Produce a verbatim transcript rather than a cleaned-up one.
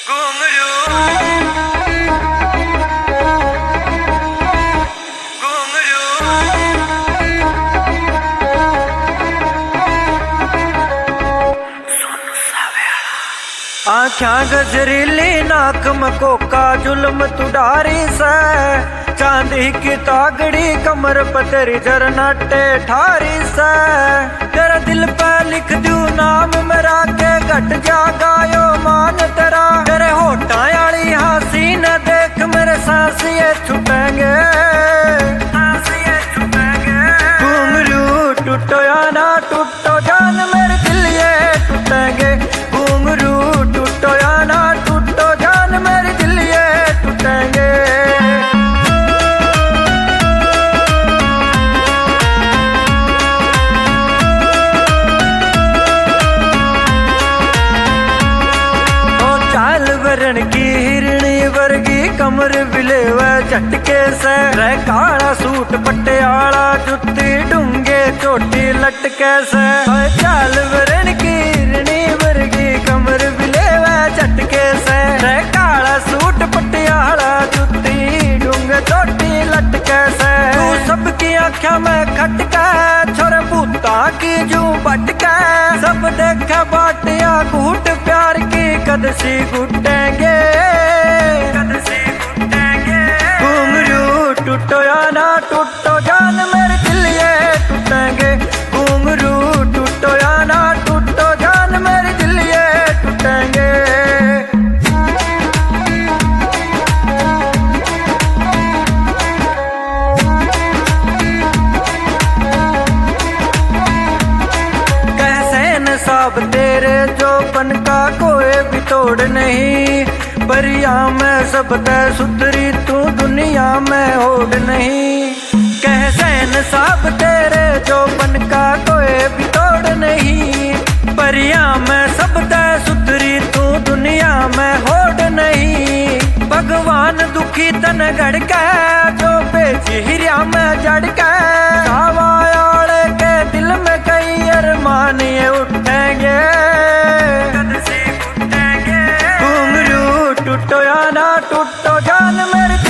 आख्या गजरीली नाक मकोका जुल्म तुडारी से चांदी की तागड़ी कमर पतरी जरनाटे ठारी से तेरा दिल पे लिख दू नाम मेरा के घट जा गायो मान तेरा तेरे होठा आली हासी न देख मेरे सांसिए छुपेंगे सांसिए छुपेंगे घुंघरू टूटो या ना टूटो जान मेरे दिल ये टूटेंगे घुंघरू टूटो या ना टूटो जान मेरे दिल ये टूटेंगे। वरण की हिरणी वर्गी कमर विले व झटके से रह काला सूट पटियाला जुत्ती डूंगे चोटी लटके से चाल वरण की हिरणी वर्गी कमर विले व झटके से रह काला सूट पटियाला जुत्ती डूंगे चोटी लटके से तू सबकी आँखों में खटका छोरे भूता की जू बटका सब देखा बाटिया घूट प्यार की कदसी घुटेंगे कदसी घुटेंगे घुंघरू टूटो या ना टूटो जान मेरे दिल ये टूटेंगे घुंघरू टूटो या ना टूटो जान मेरे दिल ये टूटेंगे। साब तेरे जो पन का कोई भी तोड़ नहीं परिया में सब तय सुधरी तू दुनिया में होड़ नहीं कह सैन साब तेरे जो पन का कोई भी तोड़ नहीं परिया में सब तय सुधरी तू दुनिया में होड़ नहीं भगवान दुखी तन गड़का जो बेची हिरिया में जड़का सावायाले के दिल में कई अरमान ये उठेंगे कदसी उठेंगे घुंघरू टूटो या ना टूटो जान मेरे